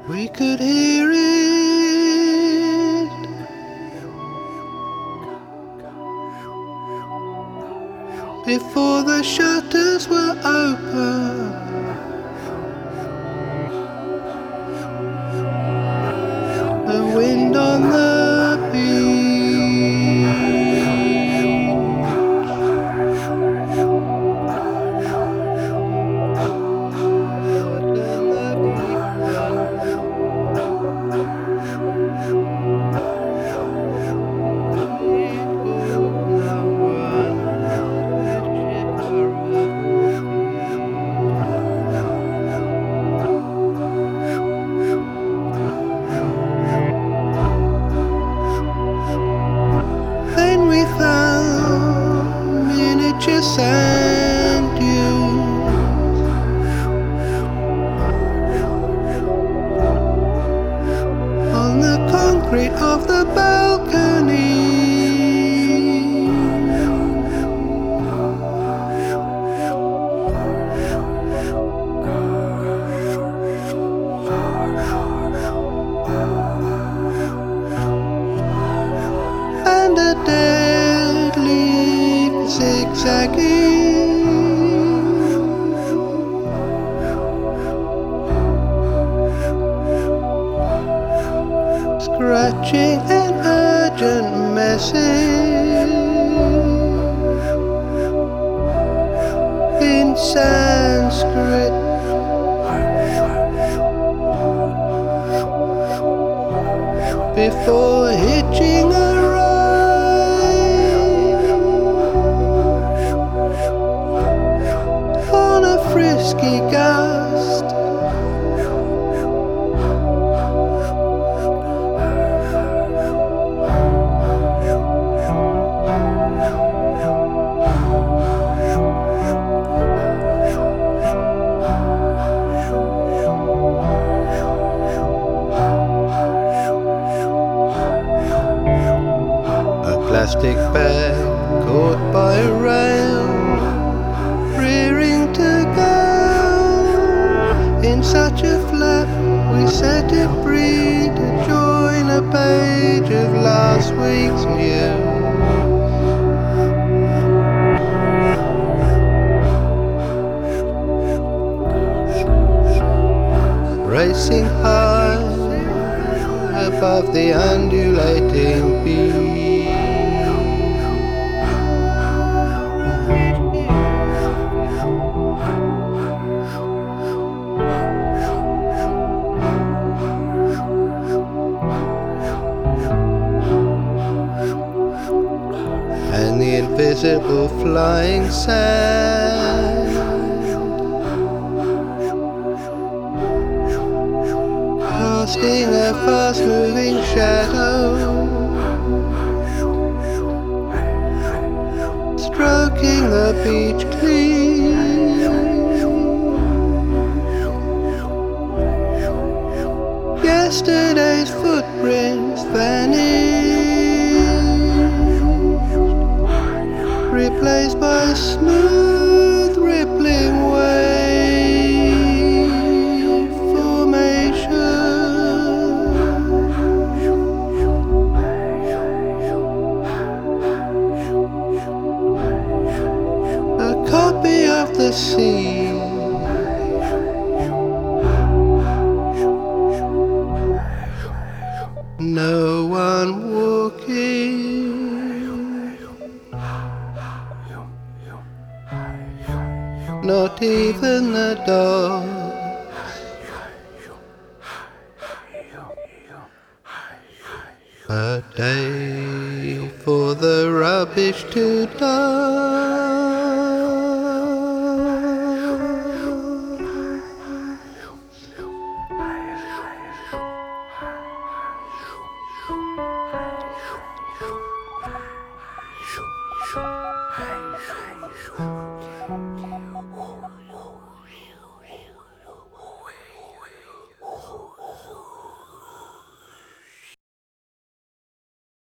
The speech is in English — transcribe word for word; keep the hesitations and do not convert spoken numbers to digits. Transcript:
We could hear it before the shutters were open. The wind on the beach. Then we found miniature sand dunes on the concrete of the balcony. And a dead leaf zigzagging, scratching an urgent message in Sanskrit. Before hitching a ride on a frisky gust, plastic bag caught by a rail, rearing to go in such a flap. We set it free to join a page of last week's news. Racing high above the undulating beach, and the invisible flying sand casting a fast-moving shadow, stroking the beach clean. Yesterday's footprints vanished, replaced by smooth rippling wave formation. A copy of the sea, no one walking, not even the dog. A day for the rubbish to die.